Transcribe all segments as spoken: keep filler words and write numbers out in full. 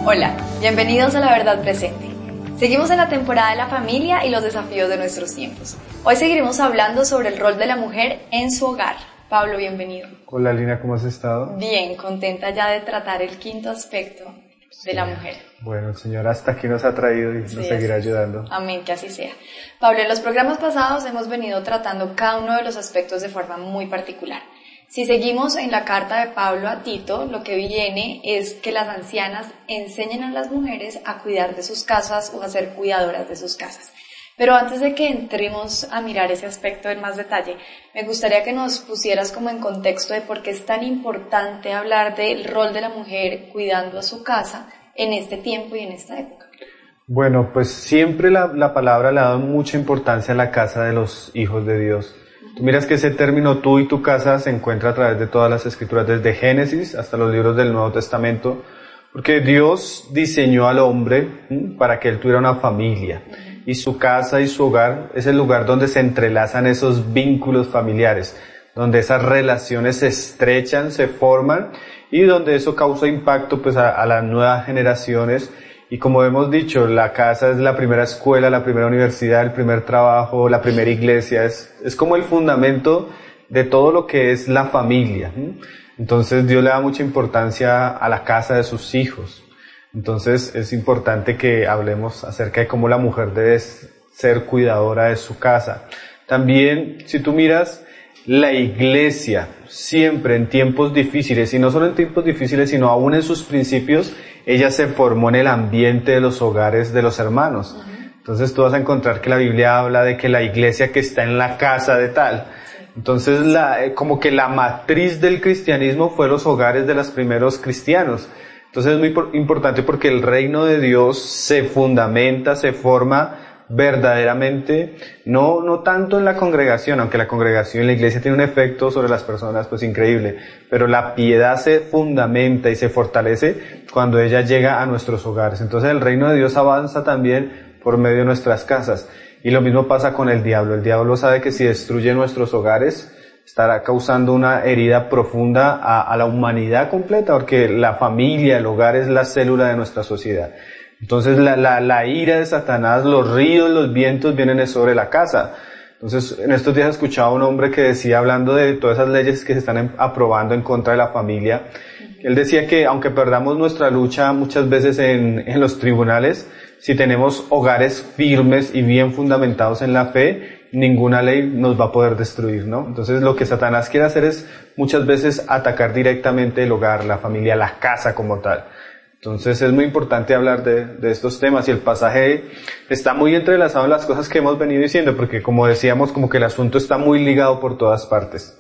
Hola, bienvenidos a La Verdad Presente. Seguimos en la temporada de la familia y los desafíos de nuestros tiempos. Hoy seguiremos hablando sobre el rol de la mujer en su hogar. Pablo, bienvenido. Hola Lina, ¿cómo has estado? Bien, contenta ya de tratar el quinto aspecto de la mujer. Bueno, el Señor hasta aquí nos ha traído y nos sí, seguirá ayudando. Amén, que así sea. Pablo, en los programas pasados hemos venido tratando cada uno de los aspectos de forma muy particular. Si seguimos en la carta de Pablo a Tito, lo que viene es que las ancianas enseñen a las mujeres a cuidar de sus casas o a ser cuidadoras de sus casas. Pero antes de que entremos a mirar ese aspecto en más detalle, me gustaría que nos pusieras como en contexto de por qué es tan importante hablar del rol de la mujer cuidando a su casa en este tiempo y en esta época. Bueno, pues siempre la, la palabra le ha dado mucha importancia a la casa de los hijos de Dios. Tú miras que ese término tú y tu casa se encuentra a través de todas las escrituras, desde Génesis hasta los libros del Nuevo Testamento, porque Dios diseñó al hombre ¿sí? para que él tuviera una familia. Y su casa y su hogar es el lugar donde se entrelazan esos vínculos familiares, donde esas relaciones se estrechan, se forman y donde eso causa impacto pues a, a las nuevas generaciones. Y como hemos dicho, la casa es la primera escuela, la primera universidad, el primer trabajo, la primera iglesia, es, es como el fundamento de todo lo que es la familia. Entonces Dios le da mucha importancia a la casa de sus hijos. Entonces es importante que hablemos acerca de cómo la mujer debe ser cuidadora de su casa. También, si tú miras, la iglesia siempre en tiempos difíciles, y no solo en tiempos difíciles, sino aún en sus principios, ella se formó en el ambiente de los hogares de los hermanos. Uh-huh. Entonces tú vas a encontrar que la Biblia habla de que la iglesia que está en la casa de tal. Entonces la, como que la matriz del cristianismo fue los hogares de los primeros cristianos. Entonces es muy importante porque el reino de Dios se fundamenta, se forma verdaderamente, no, no tanto en la congregación, aunque la congregación y la iglesia tiene un efecto sobre las personas pues increíble, pero la piedad se fundamenta y se fortalece cuando ella llega a nuestros hogares. Entonces el reino de Dios avanza también por medio de nuestras casas. Y lo mismo pasa con el diablo. El diablo sabe que si destruye nuestros hogares, estará causando una herida profunda a, a la humanidad completa, porque la familia, el hogar es la célula de nuestra sociedad. Entonces la, la, la ira de Satanás, los ríos, los vientos vienen sobre la casa. Entonces en estos días escuchaba a un hombre que decía, hablando de todas esas leyes que se están en, aprobando en contra de la familia, él decía que aunque perdamos nuestra lucha muchas veces en, en los tribunales, si tenemos hogares firmes y bien fundamentados en la fe, ninguna ley nos va a poder destruir, ¿no? Entonces lo que Satanás quiere hacer es muchas veces atacar directamente el hogar, la familia, la casa como tal. Entonces es muy importante hablar de, de estos temas, y el pasaje está muy entrelazado en las cosas que hemos venido diciendo, porque como decíamos, como que el asunto está muy ligado por todas partes.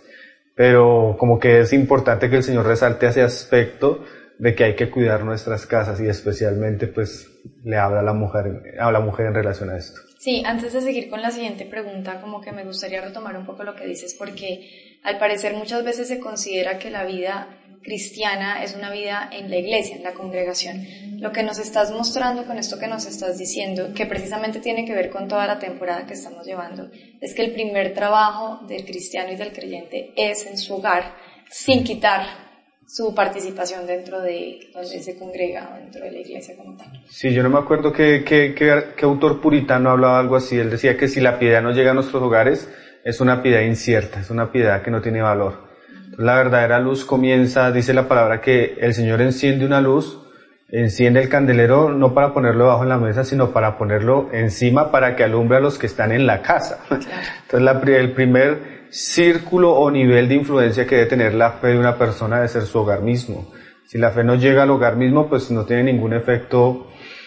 Pero como que es importante que el Señor resalte ese aspecto de que hay que cuidar nuestras casas, y especialmente pues le habla a la mujer, a la mujer en relación a esto. Sí, antes de seguir con la siguiente pregunta, como que me gustaría retomar un poco lo que dices, porque al parecer muchas veces se considera que la vida cristiana es una vida en la iglesia, en la congregación. Lo que nos estás mostrando con esto que nos estás diciendo, que precisamente tiene que ver con toda la temporada que estamos llevando, es que el primer trabajo del cristiano y del creyente es en su hogar, sin quitar su participación dentro de donde se congrega, dentro de la iglesia como tal. Sí, yo no me acuerdo qué, qué, qué, qué autor puritano hablaba algo así. Él decía que si la piedad no llega a nuestros hogares, es una piedad incierta, es una piedad que no tiene valor. La verdadera luz comienza, dice la palabra, que el Señor enciende una luz, enciende el candelero no para ponerlo bajo en la mesa, sino para ponerlo encima para que alumbre a los que están en la casa. Claro. Entonces la, el primer círculo o nivel de influencia que debe tener la fe de una persona debe ser su hogar mismo. Si la fe no llega al hogar mismo, pues no tiene ningún efecto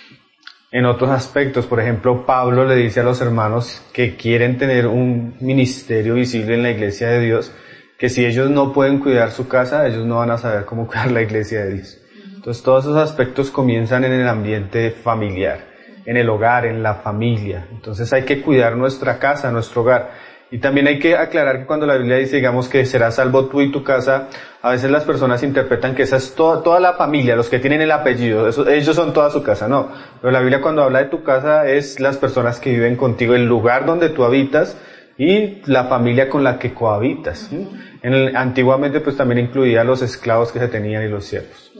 en otros aspectos. Por ejemplo, Pablo le dice a los hermanos que quieren tener un ministerio visible en la iglesia de Dios, que si ellos no pueden cuidar su casa, ellos no van a saber cómo cuidar la iglesia de Dios. Entonces todos esos aspectos comienzan en el ambiente familiar, en el hogar, en la familia. Entonces hay que cuidar nuestra casa, nuestro hogar. Y también hay que aclarar que cuando la Biblia dice, digamos, que serás salvo tú y tu casa, a veces las personas interpretan que esa es toda, toda la familia, los que tienen el apellido, eso, ellos son toda su casa. No, pero la Biblia cuando habla de tu casa es las personas que viven contigo, el lugar donde tú habitas y la familia con la que cohabitas. ¿Sí? En el, antiguamente pues también incluía los esclavos que se tenían y los siervos.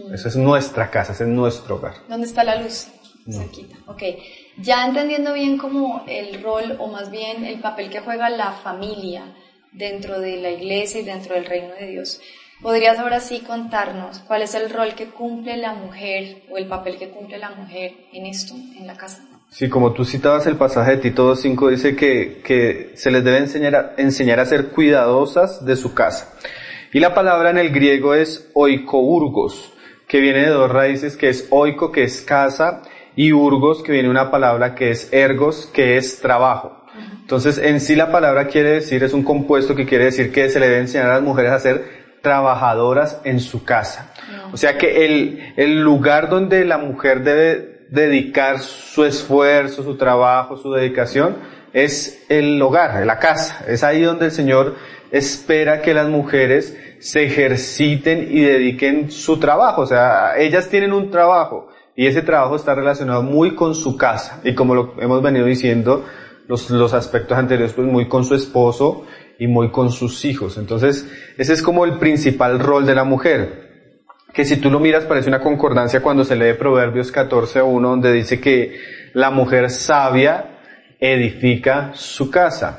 Mm. Esa es nuestra casa, ese es nuestro hogar. ¿Dónde está la luz? Mm. Cerquita. Ok. Ya entendiendo bien como el rol, o más bien el papel que juega la familia dentro de la iglesia y dentro del reino de Dios, ¿podrías ahora sí contarnos cuál es el rol que cumple la mujer o el papel que cumple la mujer en esto, en la casa? Sí, como tú citabas el pasaje de Tito dos cinco, dice que, que se les debe enseñar a, enseñar a ser cuidadosas de su casa. Y la palabra en el griego es oikourgos, que viene de dos raíces, que es oiko, que es casa, y urgos, que viene una palabra que es ergos, que es trabajo. Entonces, en sí la palabra quiere decir, es un compuesto que quiere decir que se le debe enseñar a las mujeres a ser trabajadoras en su casa. O sea que el, el lugar donde la mujer debe dedicar su esfuerzo, su trabajo, su dedicación, es el hogar, la casa. Es ahí donde el Señor espera que las mujeres se ejerciten y dediquen su trabajo. O sea, ellas tienen un trabajo y ese trabajo está relacionado muy con su casa. Y como lo hemos venido diciendo, los, los aspectos anteriores, pues muy con su esposo y muy con sus hijos. Entonces, ese es como el principal rol de la mujer, que si tú lo miras parece una concordancia cuando se lee Proverbios catorce uno, donde dice que la mujer sabia edifica su casa.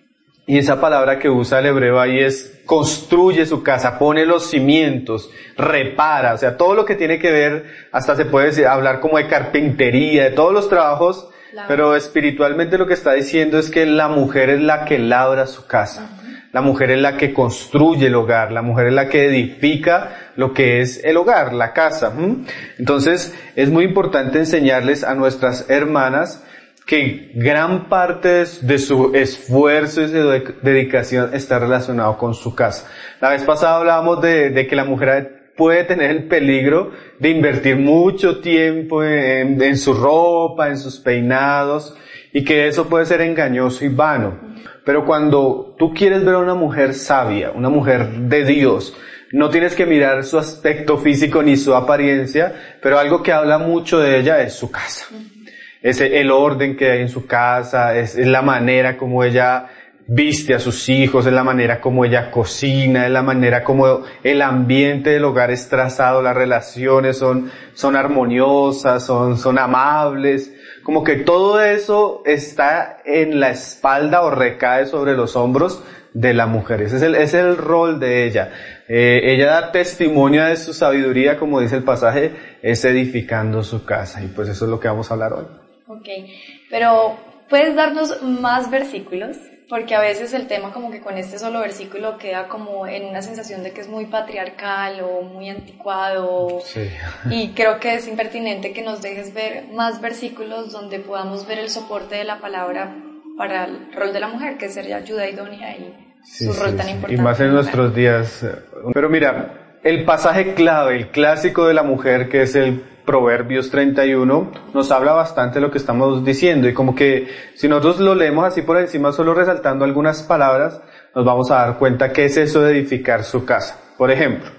Y esa palabra que usa el hebreo ahí es construye su casa, pone los cimientos, repara, o sea, todo lo que tiene que ver, hasta se puede decir, hablar como de carpintería, de todos los trabajos. Claro. Pero espiritualmente lo que está diciendo es que la mujer es la que labra su casa. Uh-huh. La mujer es la que construye el hogar. La mujer es la que edifica lo que es el hogar, la casa. ¿Mm? Entonces, es muy importante enseñarles a nuestras hermanas que gran parte de su esfuerzo y de dedicación está relacionado con su casa. La vez pasada hablábamos de, de que la mujer puede tener el peligro de invertir mucho tiempo en, en su ropa, en sus peinados, y que eso puede ser engañoso y vano. Pero cuando tú quieres ver a una mujer sabia, una mujer de Dios, no tienes que mirar su aspecto físico ni su apariencia, pero algo que habla mucho de ella es su casa. Es el orden que hay en su casa, es, es la manera como ella viste a sus hijos, es la manera como ella cocina, es la manera como el ambiente del hogar es trazado, las relaciones son, son armoniosas, son, son amables, como que todo eso está en la espalda o recae sobre los hombros de la mujer. Ese es el, ese es el rol de ella. Eh, ella da testimonio de su sabiduría, como dice el pasaje, es edificando su casa, y pues eso es lo que vamos a hablar hoy. Ok, pero ¿puedes darnos más versículos? Porque a veces el tema como que con este solo versículo queda como en una sensación de que es muy patriarcal o muy anticuado. Sí. Y creo que es impertinente que nos dejes ver más versículos donde podamos ver el soporte de la palabra para el rol de la mujer, que sería ayuda idónea y sí, su rol sí, tan sí. importante. Y más en nuestros días. Pero mira, el pasaje clave, el clásico de la mujer, que es el Proverbios treinta y uno, nos habla bastante de lo que estamos diciendo, y como que si nosotros lo leemos así por encima, solo resaltando algunas palabras, nos vamos a dar cuenta qué es eso de edificar su casa. Por ejemplo,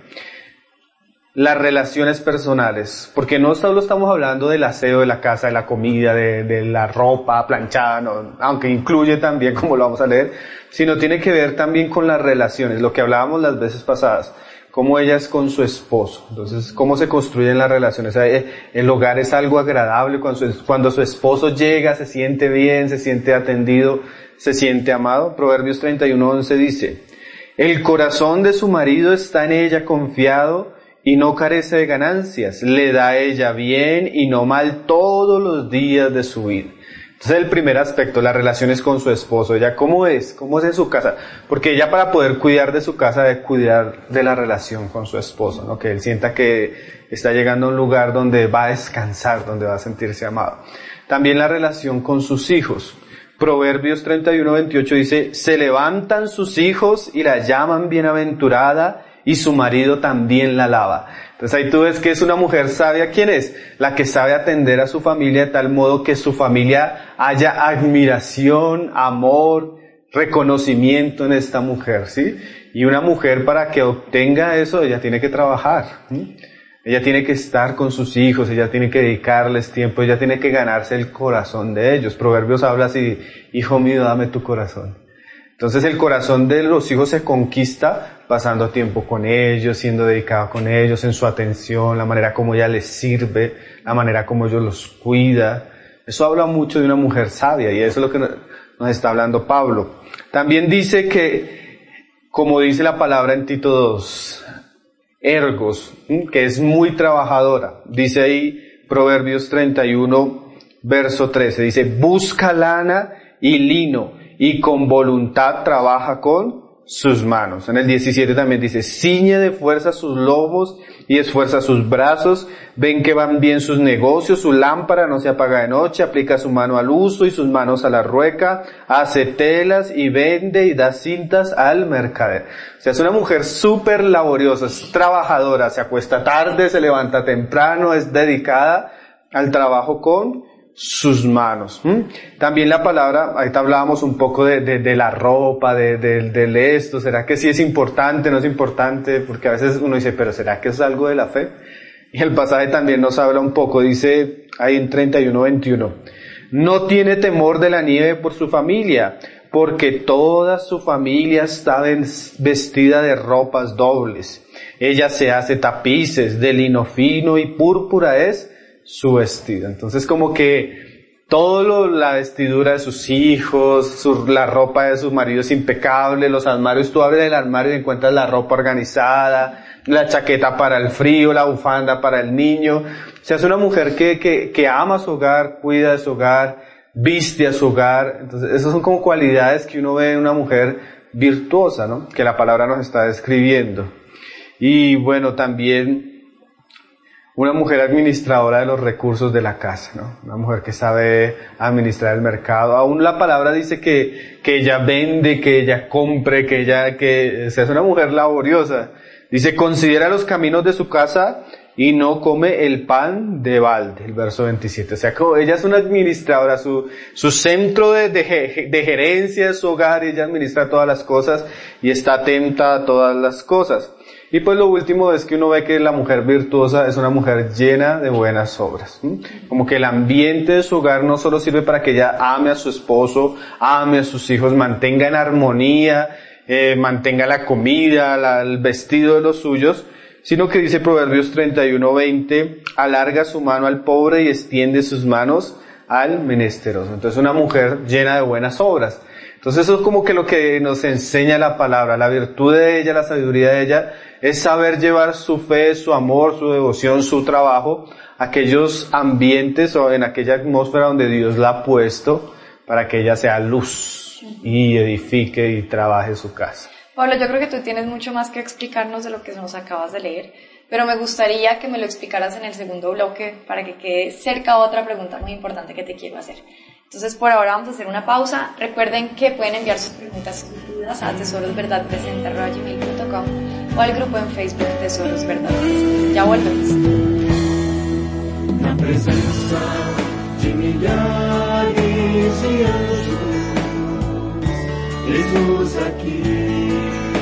las relaciones personales, porque no solo estamos hablando del aseo de la casa, de la comida, de, de la ropa planchada, no, aunque incluye también, como lo vamos a leer, sino tiene que ver también con las relaciones, lo que hablábamos las veces pasadas. Cómo ella es con su esposo. Entonces, cómo se construyen las relaciones. El hogar es algo agradable cuando su, cuando su esposo llega, se siente bien, se siente atendido, se siente amado. Proverbios treinta y uno once dice, el corazón de su marido está en ella confiado y no carece de ganancias. Le da a ella bien y no mal todos los días de su vida. Entonces el primer aspecto, las relaciones con su esposo. Ella, ¿cómo es? ¿Cómo es en su casa? Porque ella, para poder cuidar de su casa, debe cuidar de la relación con su esposo, ¿no? Que él sienta que está llegando a un lugar donde va a descansar, donde va a sentirse amado. También la relación con sus hijos. Proverbios treinta y uno veintiocho dice, se levantan sus hijos y la llaman bienaventurada, y su marido también la alaba. Entonces ahí tú ves que es una mujer sabia. ¿Quién es? La que sabe atender a su familia de tal modo que su familia haya admiración, amor, reconocimiento en esta mujer, ¿sí? Y una mujer, para que obtenga eso, ella tiene que trabajar, ¿sí? Ella tiene que estar con sus hijos, ella tiene que dedicarles tiempo, ella tiene que ganarse el corazón de ellos. Proverbios habla así, hijo mío, dame tu corazón. Entonces el corazón de los hijos se conquista pasando tiempo con ellos, siendo dedicado con ellos, en su atención, la manera como ella les sirve, la manera como ellos los cuida. Eso habla mucho de una mujer sabia y eso es lo que nos está hablando Pablo. También dice que, como dice la palabra en Tito dos, ergos, que es muy trabajadora. Dice ahí Proverbios treinta y uno, verso trece, dice, busca lana y lino y con voluntad trabaja con sus manos. En el diecisiete también dice, ciñe de fuerza sus lomos y esfuerza sus brazos, ven que van bien sus negocios, su lámpara no se apaga de noche, aplica su mano al uso y sus manos a la rueca, hace telas y vende y da cintas al mercader. O sea, es una mujer súper laboriosa, es trabajadora, se acuesta tarde, se levanta temprano, es dedicada al trabajo con sus manos. ¿Mm? También la palabra, ahorita hablábamos un poco de, de, de la ropa, de, de, de esto, ¿será que sí es importante, no es importante? Porque a veces uno dice, pero ¿será que es algo de la fe? Y el pasaje también nos habla un poco, dice ahí en treinta y uno, veintiuno, no tiene temor de la nieve por su familia, porque toda su familia está vestida de ropas dobles. Ella se hace tapices de lino fino y púrpura es su vestido. Entonces como que todo lo, la vestidura de sus hijos, su, la ropa de sus maridos impecable, los armarios, tú abres el armario y encuentras la ropa organizada, la chaqueta para el frío, la bufanda para el niño. O sea, es una mujer que, que, que ama su hogar, cuida de su hogar, viste a su hogar. Entonces esas son como cualidades que uno ve en una mujer virtuosa, ¿no? Que la palabra nos está describiendo. Y bueno, también una mujer administradora de los recursos de la casa, ¿no? Una mujer que sabe administrar el mercado. Aún la palabra dice que, que ella vende, que ella compre, que ella, que, o sea, es una mujer laboriosa. Dice, considera los caminos de su casa y no come el pan de balde, el verso veintisiete. O sea, como ella es una administradora, su, su centro de, de, de gerencia es su hogar, y ella administra todas las cosas y está atenta a todas las cosas. Y pues lo último es que uno ve que la mujer virtuosa es una mujer llena de buenas obras. ¿Sí? Como que el ambiente de su hogar no solo sirve para que ella ame a su esposo, ame a sus hijos, mantenga en armonía, eh, mantenga la comida, la, el vestido de los suyos, sino que dice Proverbios treinta y uno, veinte, alarga su mano al pobre y extiende sus manos al menesteroso. Entonces una mujer llena de buenas obras. Entonces eso es como que lo que nos enseña la palabra, la virtud de ella, la sabiduría de ella, es saber llevar su fe, su amor, su devoción, su trabajo a aquellos ambientes o en aquella atmósfera donde Dios la ha puesto para que ella sea luz y edifique y trabaje su casa. Pablo, yo creo que tú tienes mucho más que explicarnos de lo que nos acabas de leer, pero me gustaría que me lo explicaras en el segundo bloque para que quede cerca otra pregunta muy importante que te quiero hacer. Entonces, por ahora vamos a hacer una pausa. Recuerden que pueden enviar sus preguntas y dudas a tesorosverdadpresente arroba gmail punto com o al grupo en Facebook Tesoros Verdad. Ya volvemos. La presencia de millares y anjos, Jesús aquí.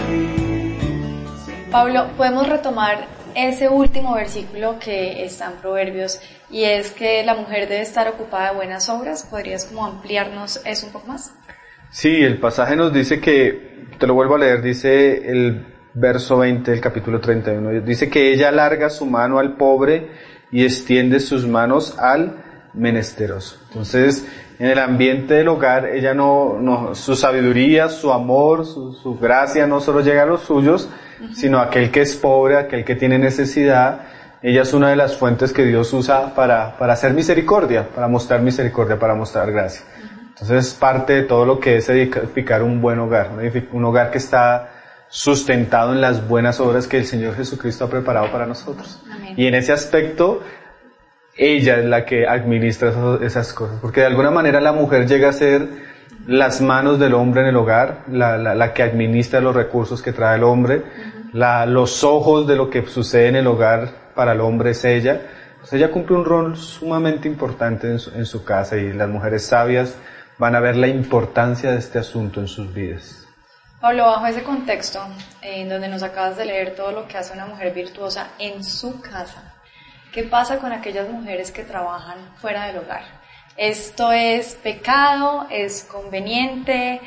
Pablo, podemos retomar ese último versículo que está en Proverbios, y es que la mujer debe estar ocupada de buenas obras. ¿Podrías como ampliarnos eso un poco más? Sí, el pasaje nos dice que, te lo vuelvo a leer, dice el verso veinte del capítulo treinta y uno, dice que ella alarga su mano al pobre y extiende sus manos al menesteroso. Entonces, en el ambiente del hogar, ella no, no su sabiduría, su amor, su, su gracia no solo llega a los suyos, uh-huh. sino a aquel que es pobre, aquel que tiene necesidad. Ella es una de las fuentes que Dios usa para, para hacer misericordia, para mostrar misericordia, para mostrar gracia. Uh-huh. Entonces es parte de todo lo que es edificar un buen hogar, un hogar que está sustentado en las buenas obras que el Señor Jesucristo ha preparado para nosotros. Amén. Y en ese aspecto, ella es la que administra esas cosas, porque de alguna manera la mujer llega a ser las manos del hombre en el hogar, la, la, la que administra los recursos que trae el hombre, uh-huh. la, los ojos de lo que sucede en el hogar para el hombre es ella. Entonces ella cumple un rol sumamente importante en su, en su casa, y las mujeres sabias van a ver la importancia de este asunto en sus vidas. Pablo, bajo ese contexto, en donde nos acabas de leer todo lo que hace una mujer virtuosa en su casa, ¿qué pasa con aquellas mujeres que trabajan fuera del hogar? ¿Esto es pecado? ¿Es conveniente?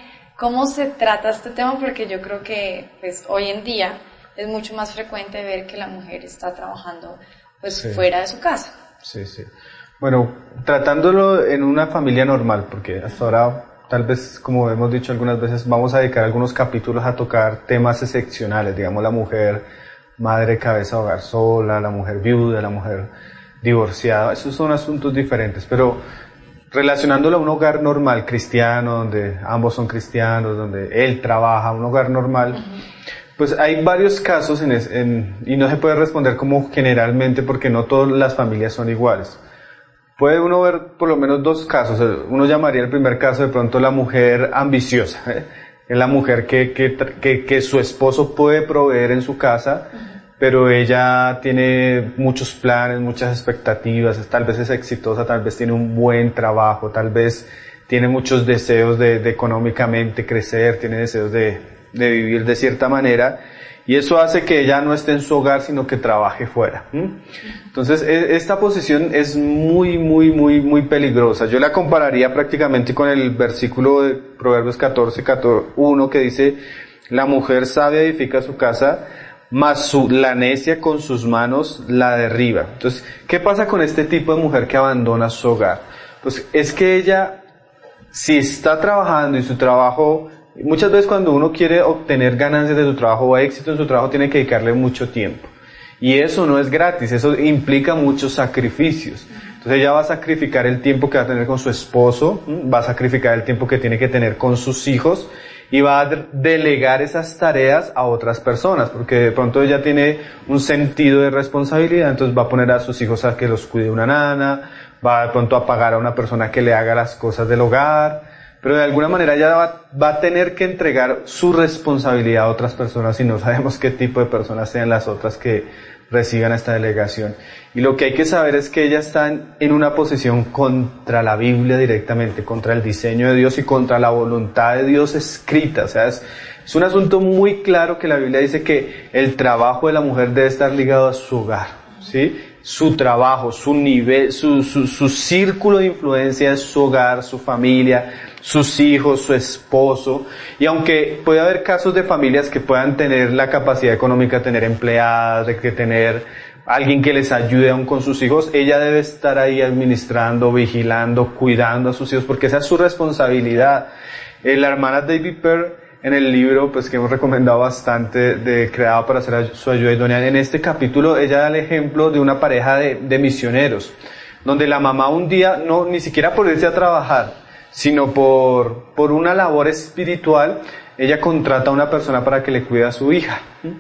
¿Cómo se trata este tema? Porque yo creo que pues hoy en día es mucho más frecuente ver que la mujer está trabajando pues Sí. fuera de su casa. Sí, sí. Bueno, tratándolo en una familia normal, porque hasta ahora, tal vez, como hemos dicho algunas veces, vamos a dedicar algunos capítulos a tocar temas excepcionales, digamos la mujer madre cabeza de hogar sola, la mujer viuda, la mujer divorciada, esos son asuntos diferentes, pero relacionándolo a un hogar normal cristiano, donde ambos son cristianos, donde él trabaja, un hogar normal, uh-huh. Pues hay varios casos en, es, en, y no se puede responder como generalmente porque no todas las familias son iguales. Puede uno ver por lo menos dos casos. Uno llamaría el primer caso de pronto la mujer ambiciosa, ¿eh? Es la mujer que, que, que, que su esposo puede proveer en su casa, uh-huh. Pero ella tiene muchos planes, muchas expectativas, tal vez es exitosa, tal vez tiene un buen trabajo, tal vez tiene muchos deseos de, de económicamente crecer, tiene deseos de, de vivir de cierta manera, y eso hace que ella no esté en su hogar, sino que trabaje fuera. ¿Mm? Entonces, esta posición es muy, muy, muy, muy peligrosa. Yo la compararía prácticamente con el versículo de Proverbios catorce, uno que dice, la mujer sabia edifica su casa, mas su, la necia con sus manos la derriba. Entonces, ¿qué pasa con este tipo de mujer que abandona su hogar? Pues es que ella, si está trabajando y su trabajo, muchas veces cuando uno quiere obtener ganancias de su trabajo o éxito en su trabajo, tiene que dedicarle mucho tiempo. Y eso no es gratis, eso implica muchos sacrificios. Entonces ella va a sacrificar el tiempo que va a tener con su esposo, va a sacrificar el tiempo que tiene que tener con sus hijos, y va a delegar esas tareas a otras personas, porque de pronto ella tiene un sentido de responsabilidad, entonces va a poner a sus hijos a que los cuide una nana, va de pronto a pagar a una persona que le haga las cosas del hogar, pero de alguna manera ella va, va a tener que entregar su responsabilidad a otras personas y no sabemos qué tipo de personas sean las otras que reciban esta delegación. Y lo que hay que saber es que ella está en, en una posición contra la Biblia directamente, contra el diseño de Dios y contra la voluntad de Dios escrita. O sea, es, es un asunto muy claro que la Biblia dice que el trabajo de la mujer debe estar ligado a su hogar, ¿sí? Su trabajo, su nivel, su, su, su círculo de influencia es su hogar, su familia, sus hijos, su esposo. Y aunque puede haber casos de familias que puedan tener la capacidad económica de tener empleadas, de que tener alguien que les ayude aún con sus hijos, ella debe estar ahí administrando, vigilando, cuidando a sus hijos, porque esa es su responsabilidad. Eh, la hermana David Pearl, en el libro pues que hemos recomendado bastante, de Creado para hacer su ayuda idónea, en este capítulo ella da el ejemplo de una pareja de, de misioneros, donde la mamá un día, no ni siquiera por irse a trabajar, sino por, por una labor espiritual, ella contrata a una persona para que le cuide a su hija,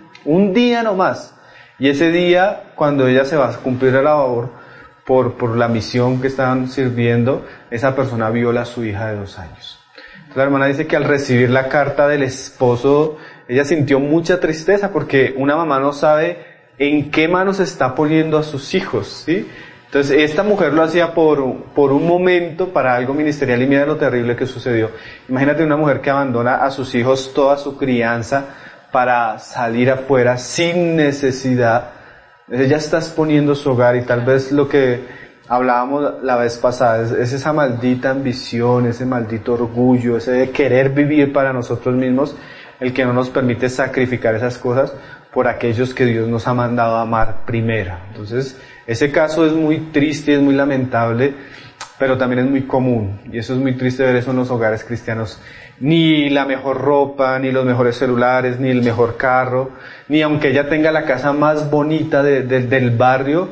un día nomás, y ese día, cuando ella se va a cumplir la labor, por, por la misión que estaban sirviendo, esa persona viola a su hija de dos años. La hermana dice que al recibir la carta del esposo, ella sintió mucha tristeza porque una mamá no sabe en qué manos está poniendo a sus hijos, ¿sí? Entonces esta mujer lo hacía por, por un momento para algo ministerial y mira lo terrible que sucedió. Imagínate una mujer que abandona a sus hijos toda su crianza para salir afuera sin necesidad. Ella está exponiendo su hogar y tal vez lo que hablábamos la vez pasada, es, es esa maldita ambición, ese maldito orgullo, ese de querer vivir para nosotros mismos, el que no nos permite sacrificar esas cosas por aquellos que Dios nos ha mandado a amar primero. Entonces, ese caso es muy triste, es muy lamentable, pero también es muy común, y eso es muy triste ver eso en los hogares cristianos. Ni la mejor ropa, ni los mejores celulares, ni el mejor carro, ni aunque ella tenga la casa más bonita de, de, del barrio,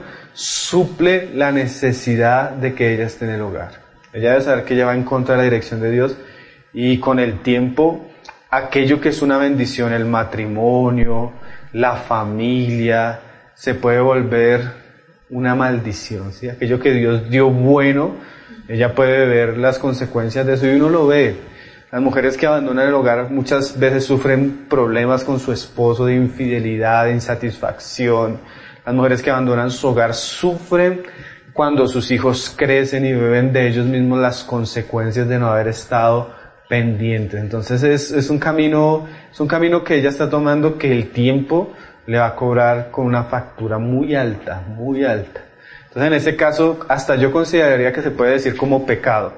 suple la necesidad de que ella esté en el hogar. Ella debe saber que ella va en contra de la dirección de Dios, y con el tiempo, aquello que es una bendición, el matrimonio, la familia, se puede volver una maldición, ¿sí? Aquello que Dios dio bueno, ella puede ver las consecuencias de eso, y uno lo ve. Las mujeres que abandonan el hogar muchas veces sufren problemas con su esposo de infidelidad, de insatisfacción. Las mujeres que abandonan su hogar sufren cuando sus hijos crecen y beben de ellos mismos las consecuencias de no haber estado pendientes. Entonces es, es un camino, es un camino que ella está tomando, que el tiempo le va a cobrar con una factura muy alta, muy alta. Entonces en ese caso hasta yo consideraría que se puede decir como pecado.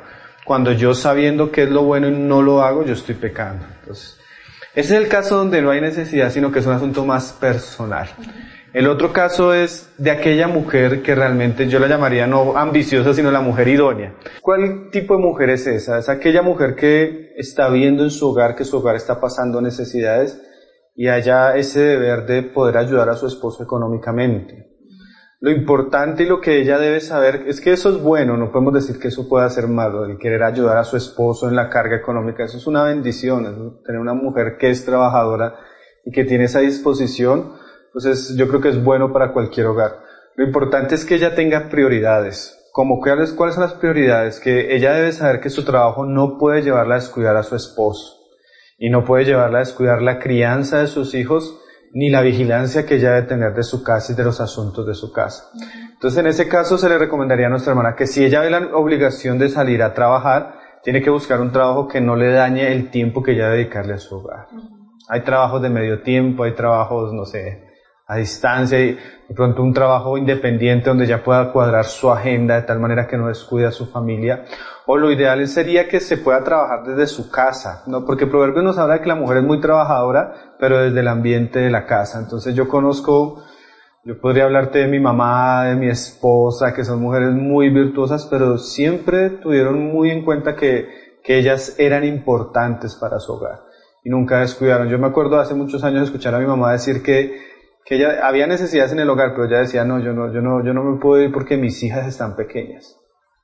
cuando yo sabiendo qué es lo bueno y no lo hago, yo estoy pecando. Entonces, ese es el caso donde no hay necesidad, sino que es un asunto más personal. El otro caso es de aquella mujer que realmente yo la llamaría no ambiciosa, sino la mujer idónea. ¿Cuál tipo de mujer es esa? Es aquella mujer que está viendo en su hogar que su hogar está pasando necesidades y haya ese deber de poder ayudar a su esposo económicamente. Lo importante y lo que ella debe saber es que eso es bueno, no podemos decir que eso pueda ser malo, el querer ayudar a su esposo en la carga económica, eso es una bendición, es tener una mujer que es trabajadora y que tiene esa disposición. Entonces yo creo que es bueno para cualquier hogar. Lo importante es que ella tenga prioridades. ¿Cómo cuáles, cuáles son las prioridades? Que ella debe saber que su trabajo no puede llevarla a descuidar a su esposo. Y no puede llevarla a descuidar la crianza de sus hijos, ni la vigilancia que ella debe tener de su casa y de los asuntos de su casa. Entonces en ese caso se le recomendaría a nuestra hermana que si ella ve la obligación de salir a trabajar, tiene que buscar un trabajo que no le dañe el tiempo que ella debe dedicarle a su hogar. Hay trabajos de medio tiempo, hay trabajos, no sé, a distancia y de pronto un trabajo independiente donde ya pueda cuadrar su agenda de tal manera que no descuide a su familia. O lo ideal sería que se pueda trabajar desde su casa, ¿no? Porque Proverbios nos habla de que la mujer es muy trabajadora, pero desde el ambiente de la casa. Entonces yo conozco, yo podría hablarte de mi mamá, de mi esposa, que son mujeres muy virtuosas, pero siempre tuvieron muy en cuenta que, que ellas eran importantes para su hogar y nunca descuidaron. Yo me acuerdo hace muchos años escuchar a mi mamá decir que que ella, había necesidades en el hogar, pero ella decía, no, yo no, yo no, yo no me puedo ir porque mis hijas están pequeñas.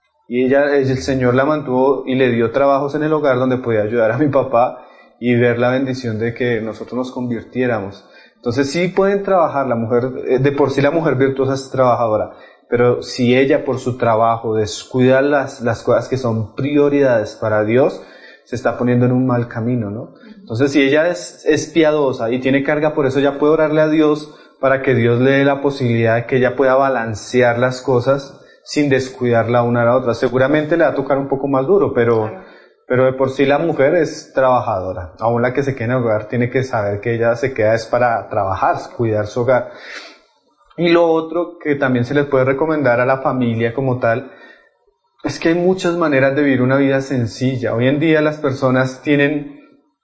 Y ella, el Señor la mantuvo y le dio trabajos en el hogar donde podía ayudar a mi papá y ver la bendición de que nosotros nos convirtiéramos. Entonces sí pueden trabajar, la mujer, de por sí la mujer virtuosa es trabajadora, pero si ella por su trabajo descuida las, las cosas que son prioridades para Dios, se está poniendo en un mal camino, ¿no? Entonces, si ella es, es piadosa y tiene carga, por eso ella puede orarle a Dios para que Dios le dé la posibilidad de que ella pueda balancear las cosas sin descuidar la una a la otra. Seguramente le va a tocar un poco más duro, pero, claro. pero de por sí la mujer es trabajadora. Aún la que se queda en el hogar tiene que saber que ella se queda es para trabajar, cuidar su hogar. Y lo otro que también se les puede recomendar a la familia como tal, es que hay muchas maneras de vivir una vida sencilla. Hoy en día las personas tienen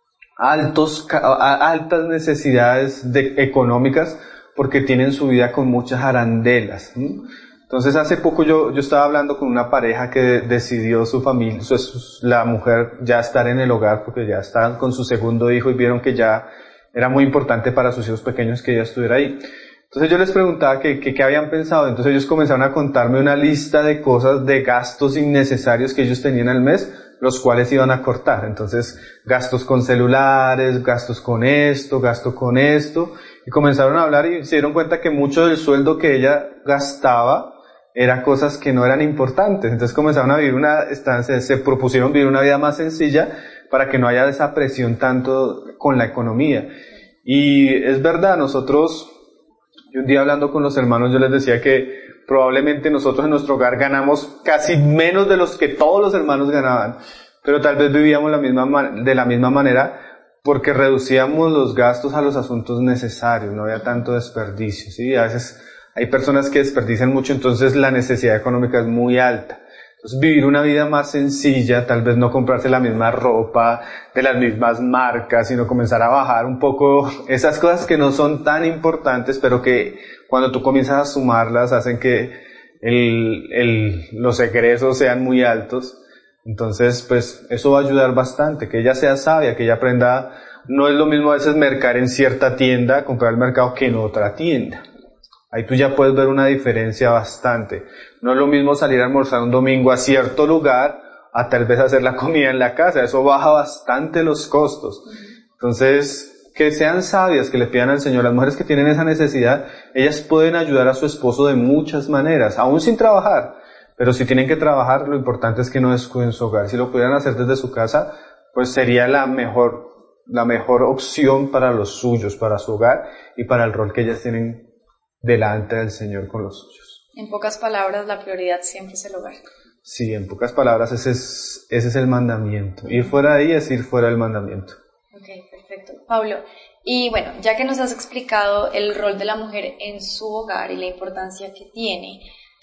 altos, altas necesidades de, económicas porque tienen su vida con muchas arandelas. Entonces hace poco yo, yo estaba hablando con una pareja que decidió su familia, su, su, la mujer ya estar en el hogar porque ya estaban con su segundo hijo y vieron que ya era muy importante para sus hijos pequeños que ella estuviera ahí. Entonces yo les preguntaba qué que, que habían pensado, entonces ellos comenzaron a contarme una lista de cosas, de gastos innecesarios que ellos tenían al mes, los cuales iban a cortar. Entonces gastos con celulares, gastos con esto, gasto con esto, y comenzaron a hablar y se dieron cuenta que mucho del sueldo que ella gastaba eran cosas que no eran importantes. Entonces comenzaron a vivir una estancia, se propusieron vivir una vida más sencilla para que no haya esa presión tanto con la economía. Y es verdad, nosotros... Y un día hablando con los hermanos yo les decía que probablemente nosotros en nuestro hogar ganamos casi menos de los que todos los hermanos ganaban, pero tal vez vivíamos la misma, de la misma manera porque reducíamos los gastos a los asuntos necesarios, no había tanto desperdicio, ¿sí? A veces hay personas que desperdician mucho, entonces la necesidad económica es muy alta. Entonces vivir una vida más sencilla, tal vez no comprarse la misma ropa, de las mismas marcas, sino comenzar a bajar un poco esas cosas que no son tan importantes, pero que cuando tú comienzas a sumarlas hacen que el, el, los egresos sean muy altos. Entonces, pues eso va a ayudar bastante, que ella sea sabia, que ella aprenda, no es lo mismo a veces mercar en cierta tienda, comprar el mercado que en otra tienda. Ahí tú ya puedes ver una diferencia bastante. No es lo mismo salir a almorzar un domingo a cierto lugar a tal vez hacer la comida en la casa. Eso baja bastante los costos. Entonces, que sean sabias, que le pidan al Señor. Las mujeres que tienen esa necesidad, ellas pueden ayudar a su esposo de muchas maneras, aún sin trabajar. Pero si tienen que trabajar, lo importante es que no descuiden su hogar. Si lo pudieran hacer desde su casa, pues sería la mejor, la mejor opción para los suyos, para su hogar y para el rol que ellas tienen delante del Señor con los suyos. En pocas palabras, la prioridad siempre es el hogar. Sí, en pocas palabras, ese es, ese es el mandamiento. Ir fuera de ahí es ir fuera del mandamiento. Ok, perfecto. Pablo, y bueno, ya que nos has explicado el rol de la mujer en su hogar y la importancia que tiene,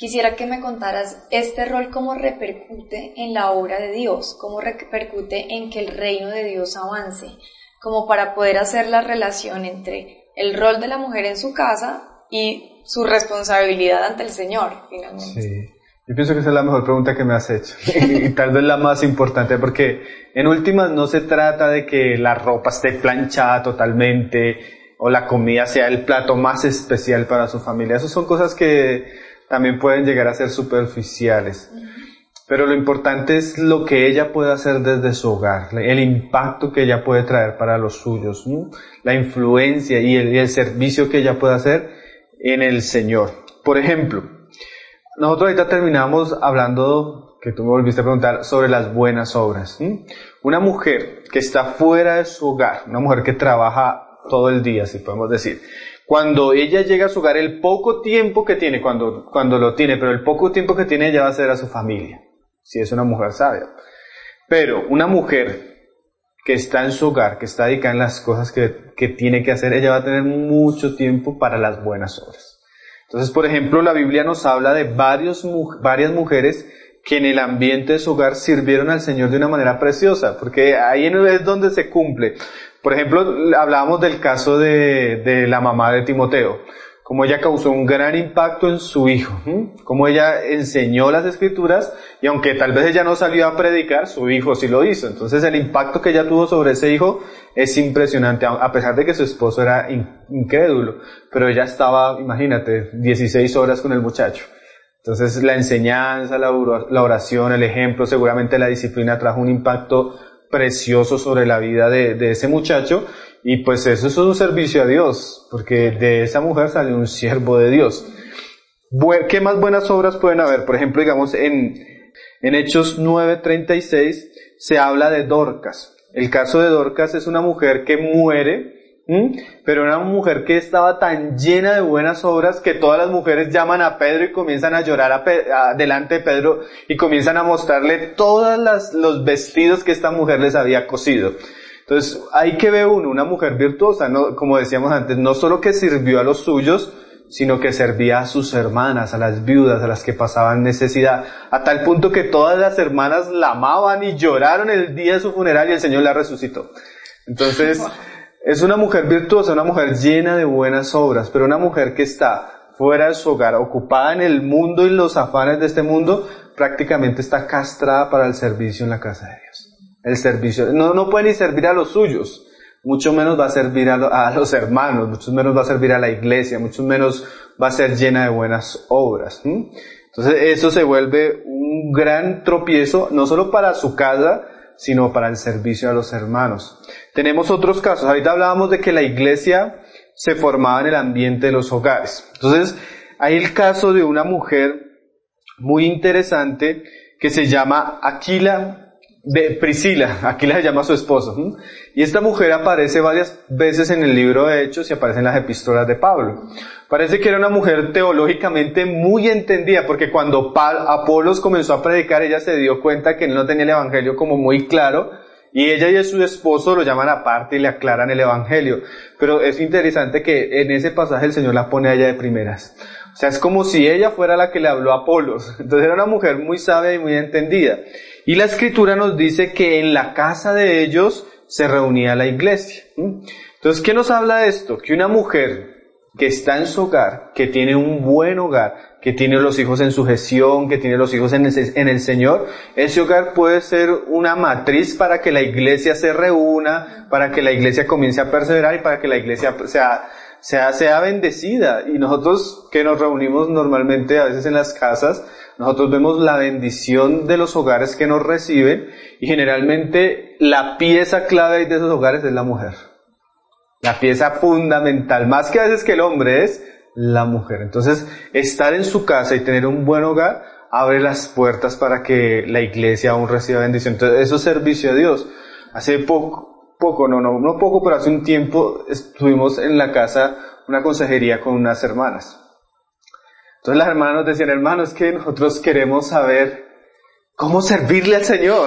Quisiera que me contaras este rol cómo repercute en la obra de Dios, cómo repercute en que el reino de Dios avance, como para poder hacer la relación entre el rol de la mujer en su casa y su responsabilidad ante el Señor, finalmente. Sí. Yo pienso que esa es la mejor pregunta que me has hecho y tal vez la más importante, porque en últimas no se trata de que la ropa esté planchada totalmente o la comida sea el plato más especial para su familia. Esas son cosas que también pueden llegar a ser superficiales. Pero lo importante es lo que ella puede hacer desde su hogar, el impacto que ella puede traer para los suyos, ¿no? La influencia y el, y el servicio que ella puede hacer en el Señor. Por ejemplo, nosotros ahorita terminamos hablando, que tú me volviste a preguntar, sobre las buenas obras. ¿sí? Una mujer que está fuera de su hogar, una mujer que trabaja todo el día, si podemos decir, cuando ella llega a su hogar, el poco tiempo que tiene, cuando, cuando lo tiene, pero el poco tiempo que tiene, ella va a ser a su familia, si es una mujer sabia. Pero una mujer que está en su hogar, que está dedicada en las cosas que, que tiene que hacer, ella va a tener mucho tiempo para las buenas obras. Entonces, por ejemplo, la Biblia nos habla de varios, varias mujeres que en el ambiente de su hogar sirvieron al Señor de una manera preciosa, porque ahí es donde se cumple. Por ejemplo, hablábamos del caso de, de la mamá de Timoteo, cómo ella causó un gran impacto en su hijo, ¿sí? Cómo ella enseñó las Escrituras, y aunque tal vez ella no salió a predicar, su hijo sí lo hizo. Entonces el impacto que ella tuvo sobre ese hijo es impresionante, a pesar de que su esposo era incrédulo, pero ella estaba, imagínate, dieciséis horas con el muchacho. Entonces la enseñanza, la oración, el ejemplo, seguramente la disciplina trajo un impacto precioso sobre la vida de, de ese muchacho, y pues eso es un servicio a Dios, porque de esa mujer salió un siervo de Dios. ¿Qué más buenas obras pueden haber? Por ejemplo, digamos, en, en Hechos nueve treinta y seis se habla de Dorcas. El caso de Dorcas es una mujer que muere, ¿Mm? pero una mujer que estaba tan llena de buenas obras que todas las mujeres llaman a Pedro y comienzan a llorar a Pe- a, delante de Pedro y comienzan a mostrarle todos las, los vestidos que esta mujer les había cosido. Entonces, ahí que ve uno, una mujer virtuosa, ¿no? Como decíamos antes, no solo que sirvió a los suyos, sino que servía a sus hermanas, a las viudas, a las que pasaban necesidad, a tal punto que todas las hermanas la amaban y lloraron el día de su funeral y el Señor la resucitó. Entonces, es una mujer virtuosa, una mujer llena de buenas obras, pero una mujer que está fuera de su hogar, ocupada en el mundo y los afanes de este mundo, prácticamente está castrada para el servicio en la casa de Dios. El servicio, no, no puede ni servir a los suyos, mucho menos va a servir a, lo, a los hermanos, mucho menos va a servir a la iglesia, mucho menos va a ser llena de buenas obras. ¿sí? Entonces eso se vuelve un gran tropiezo, no solo para su casa, sino para el servicio a los hermanos. Tenemos otros casos. Ahorita hablábamos de que la iglesia se formaba en el ambiente de los hogares. Entonces, hay el caso de una mujer muy interesante que se llama Aquila, de Priscila. Aquila se llama a su esposo. ¿sí? Y esta mujer aparece varias veces en el libro de Hechos y aparece en las epístolas de Pablo. Parece que era una mujer teológicamente muy entendida, porque cuando Apolos comenzó a predicar, ella se dio cuenta que él no tenía el evangelio como muy claro, y ella y su esposo lo llaman aparte y le aclaran el evangelio. Pero es interesante que en ese pasaje el Señor la pone a ella de primeras. O sea, es como si ella fuera la que le habló a Apolos. Entonces era una mujer muy sabia y muy entendida. Y la Escritura nos dice que en la casa de ellos se reunía la iglesia. Entonces, ¿qué nos habla de esto? Que una mujer que está en su hogar, que tiene un buen hogar, que tiene los hijos en sujeción, que tiene los hijos en el, en el Señor, ese hogar puede ser una matriz para que la iglesia se reúna, para que la iglesia comience a perseverar y para que la iglesia sea, sea, sea bendecida. Y nosotros que nos reunimos normalmente a veces en las casas, nosotros vemos la bendición de los hogares que nos reciben, y generalmente la pieza clave de esos hogares es la mujer. La pieza fundamental, más que a veces que el hombre, es la mujer. Entonces, estar en su casa y tener un buen hogar abre las puertas para que la iglesia aún reciba bendición. Entonces, eso es servicio a Dios. Hace poco, poco, no, no, no poco, pero hace un tiempo estuvimos en la casa una consejería con unas hermanas. Entonces las hermanas nos decían, hermanos, es que nosotros queremos saber cómo servirle al Señor.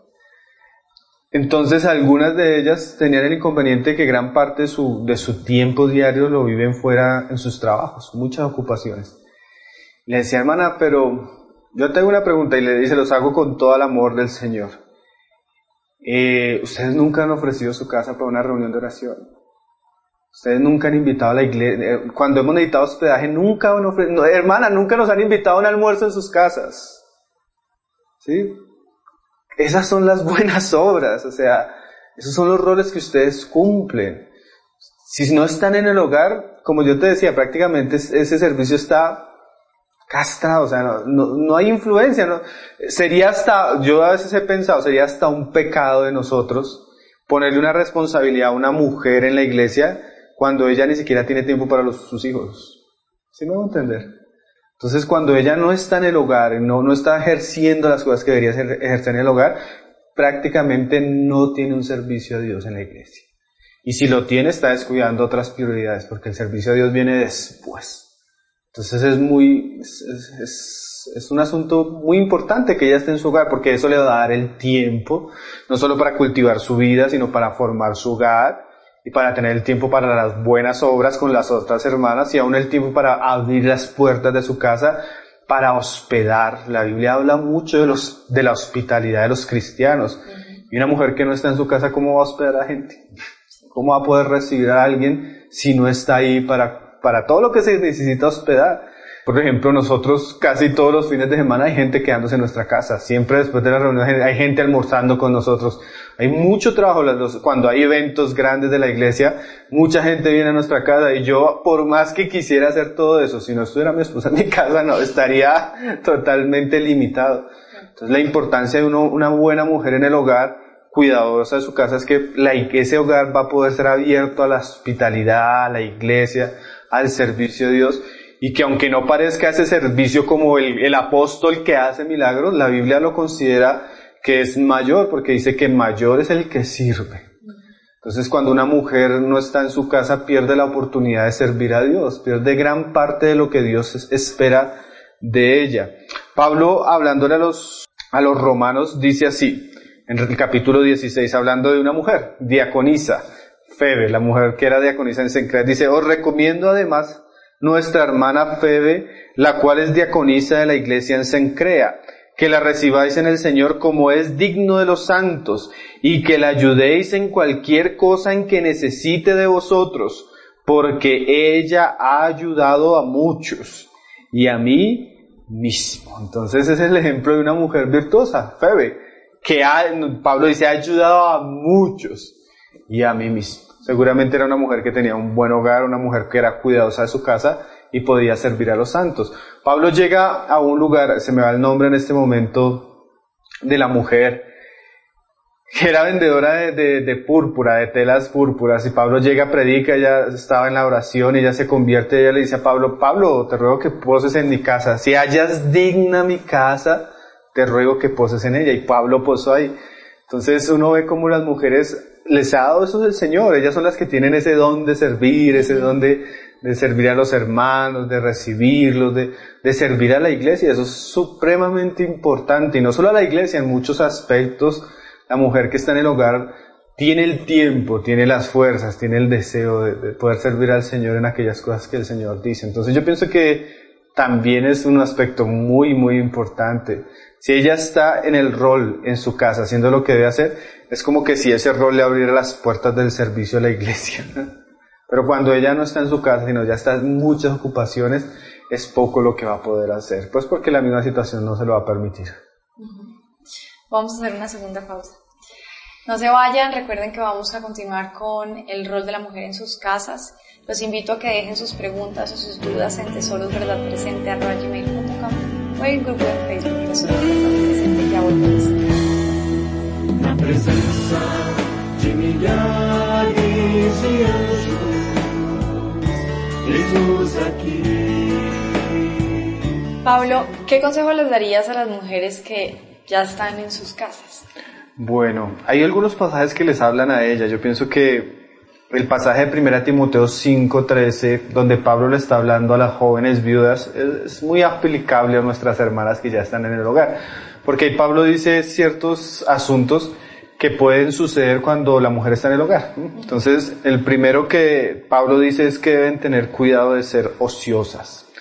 Entonces algunas de ellas tenían el inconveniente que gran parte de su, de su tiempo diario lo viven fuera en sus trabajos, muchas ocupaciones. Le decía, hermana, pero yo tengo una pregunta, y le dice, los hago con todo el amor del Señor. Eh, ¿Ustedes nunca han ofrecido su casa para una reunión de oración? ¿Ustedes nunca han invitado a la iglesia? Cuando hemos necesitado hospedaje, nunca han ofrecido, no, hermana, nunca nos han invitado a un almuerzo en sus casas. ¿Sí? Esas son las buenas obras, o sea, esos son los roles que ustedes cumplen. Si no están en el hogar, como yo te decía, prácticamente ese servicio está castrado, o sea, no, no, no hay influencia, ¿no? Sería hasta, yo a veces he pensado, sería hasta un pecado de nosotros ponerle una responsabilidad a una mujer en la iglesia cuando ella ni siquiera tiene tiempo para los, sus hijos. ¿Sí me voy a entender? Entonces, cuando ella no está en el hogar, no, no está ejerciendo las cosas que debería ejercer en el hogar, prácticamente no tiene un servicio a Dios en la iglesia. Y si lo tiene, está descuidando otras prioridades, porque el servicio a Dios viene después. Entonces es muy, es, es, es un asunto muy importante que ella esté en su hogar, porque eso le va a dar el tiempo, no solo para cultivar su vida, sino para formar su hogar, y para tener el tiempo para las buenas obras con las otras hermanas, y aún el tiempo para abrir las puertas de su casa, para hospedar. La Biblia habla mucho de los, de la hospitalidad de los cristianos. Uh-huh. Y una mujer que no está en su casa, ¿cómo va a hospedar a la gente? ¿Cómo va a poder recibir a alguien si no está ahí para, para todo lo que se necesita hospedar? Por ejemplo, nosotros casi todos los fines de semana hay gente quedándose en nuestra casa. Siempre después de la reunión hay gente almorzando con nosotros. Hay mucho trabajo. Cuando hay eventos grandes de la iglesia, mucha gente viene a nuestra casa, y yo, por más que quisiera hacer todo eso, si no estuviera mi esposa en mi casa, no, estaría totalmente limitado. Entonces, la importancia de uno, una buena mujer en el hogar, cuidadosa de su casa, es que la, ese hogar va a poder ser abierto a la hospitalidad, a la iglesia, al servicio de Dios, y que aunque no parezca ese servicio como el, el apóstol que hace milagros, la Biblia lo considera que es mayor, porque dice que mayor es el que sirve. Entonces, cuando una mujer no está en su casa, pierde la oportunidad de servir a Dios, pierde gran parte de lo que Dios espera de ella. Pablo, hablándole a los, a los romanos, dice así, en el capítulo dieciséis, hablando de una mujer, diaconisa, Febe, la mujer que era diaconisa en Cencrea, dice, os recomiendo además nuestra hermana Febe, la cual es diaconisa de la iglesia en Cencrea, que la recibáis en el Señor como es digno de los santos, y que la ayudéis en cualquier cosa en que necesite de vosotros, porque ella ha ayudado a muchos, y a mí mismo. Entonces ese es el ejemplo de una mujer virtuosa, Febe, que ha, Pablo dice, ha ayudado a muchos, y a mí mismo. Seguramente era una mujer que tenía un buen hogar, una mujer que era cuidadosa de su casa y podía servir a los santos. Pablo llega a un lugar, se me va el nombre en este momento, de la mujer, que era vendedora de, de, de púrpura, de telas púrpuras, y Pablo llega, predica, ella estaba en la oración, y ella se convierte, y ella le dice a Pablo, Pablo, te ruego que poses en mi casa, si hallas digna mi casa, te ruego que poses en ella, y Pablo posó ahí. Entonces uno ve cómo las mujeres, les ha dado eso del Señor, ellas son las que tienen ese don de servir, ese don de, de servir a los hermanos, de recibirlos, de, de servir a la iglesia. Eso es supremamente importante, y no solo a la iglesia, en muchos aspectos, la mujer que está en el hogar tiene el tiempo, tiene las fuerzas, tiene el deseo de, de poder servir al Señor en aquellas cosas que el Señor dice. Entonces yo pienso que también es un aspecto muy, muy importante. Si ella está en el rol en su casa, haciendo lo que debe hacer, es como que si ese rol le abriera las puertas del servicio a la iglesia. Pero cuando ella no está en su casa, sino ya está en muchas ocupaciones, es poco lo que va a poder hacer. Pues porque la misma situación no se lo va a permitir. Uh-huh. Vamos a hacer una segunda pausa. No se vayan, recuerden que vamos a continuar con el rol de la mujer en sus casas. Los invito a que dejen sus preguntas o sus dudas en tesorosverdadpresente arroba gmail punto com o en el grupo de Facebook Tesoros Verdad Presente. Ya volvemos. Na presença de milhares de anjos, Jesus aqui. Pablo, ¿qué consejo les darías a las mujeres que ya están en sus casas? Bueno, hay algunos pasajes que les hablan a ella. Yo pienso que el pasaje de primera Timoteo cinco trece, donde Pablo le está hablando a las jóvenes viudas, es muy aplicable a nuestras hermanas que ya están en el hogar. Porque Pablo dice ciertos asuntos que pueden suceder cuando la mujer está en el hogar. Entonces, el primero que Pablo dice es que deben tener cuidado de ser ociosas.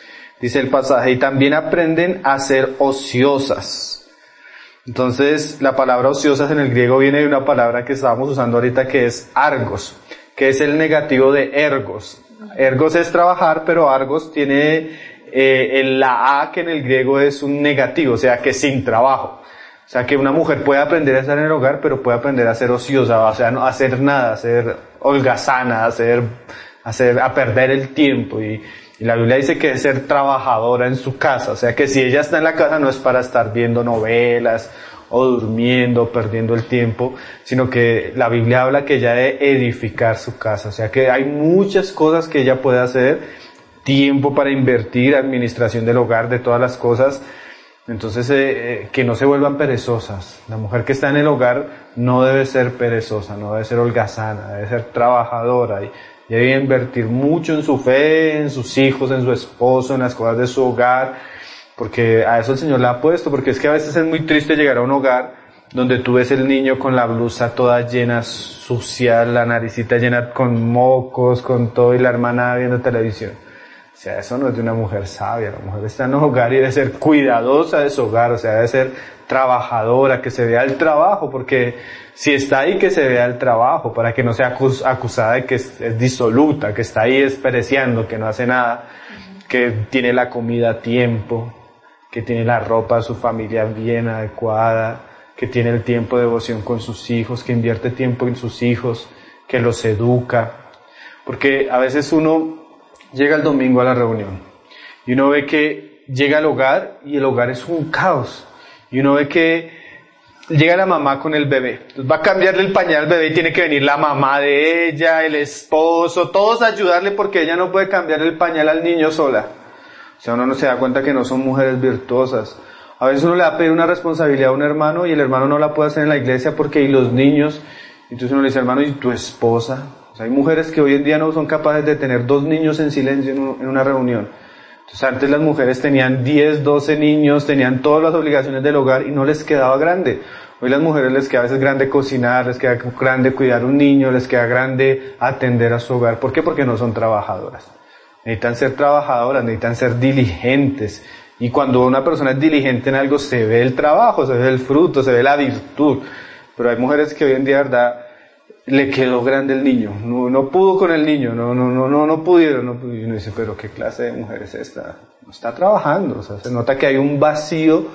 dice el pasaje, y también aprenden a ser ociosas. Entonces, la palabra ociosas en el griego viene de una palabra que estábamos usando ahorita que es argos, que es el negativo de ergos. Ergos es trabajar, pero argos tiene eh, el, la A, que en el griego es un negativo, o sea que sin trabajo. O sea que una mujer puede aprender a estar en el hogar, pero puede aprender a ser ociosa, o sea, no hacer nada, a ser holgazana, a ser, a ser, a perder el tiempo. Y, y la Biblia dice que es ser trabajadora en su casa, o sea que si ella está en la casa no es para estar viendo novelas, o durmiendo, perdiendo el tiempo, sino que la Biblia habla que ella debe edificar su casa, o sea que hay muchas cosas que ella puede hacer, tiempo para invertir, administración del hogar, de todas las cosas. Entonces, eh, eh, que no se vuelvan perezosas. La mujer que está en el hogar no debe ser perezosa, no debe ser holgazana, debe ser trabajadora y, y debe invertir mucho en su fe, en sus hijos, en su esposo, en las cosas de su hogar, porque a eso el Señor la ha puesto, porque es que a veces es muy triste llegar a un hogar donde tú ves el niño con la blusa toda llena, sucia, la naricita llena con mocos, con todo, y la hermana viendo televisión. O sea, eso no es de una mujer sabia. La mujer está en el hogar y debe ser cuidadosa de su hogar, o sea, debe ser trabajadora, que se vea el trabajo, porque si está ahí, que se vea el trabajo, para que no sea acus- acusada de que es, es disoluta, que está ahí despreciando, que no hace nada, que tiene la comida a tiempo, que tiene la ropa de su familia bien adecuada, que tiene el tiempo de devoción con sus hijos, que invierte tiempo en sus hijos, que los educa. Porque a veces uno llega el domingo a la reunión y uno ve que llega al hogar y el hogar es un caos. Y uno ve que llega la mamá con el bebé. Entonces va a cambiarle el pañal al bebé y tiene que venir la mamá de ella, el esposo, todos a ayudarle porque ella no puede cambiar el pañal al niño sola. O sea, uno no se da cuenta que no son mujeres virtuosas. A veces uno le va a pedir una responsabilidad a un hermano y el hermano no la puede hacer en la iglesia porque hay los niños. Entonces uno le dice, hermano, ¿y tu esposa? O sea, hay mujeres que hoy en día no son capaces de tener dos niños en silencio en, un, en una reunión. Entonces antes las mujeres tenían diez, doce niños, tenían todas las obligaciones del hogar y no les quedaba grande. Hoy las mujeres les queda a veces grande cocinar, les queda grande cuidar un niño, les queda grande atender a su hogar. ¿Por qué? Porque no son trabajadoras. Necesitan ser trabajadoras, necesitan ser diligentes. Y cuando una persona es diligente en algo se ve el trabajo, se ve el fruto, se ve la virtud. Pero hay mujeres que hoy en día, verdad, le quedó grande el niño, no, no pudo con el niño, no, no, no, no, no pudieron, no pudieron. Y uno dice, pero ¿qué clase de mujer es esta? No está trabajando, o sea, se nota que hay un vacío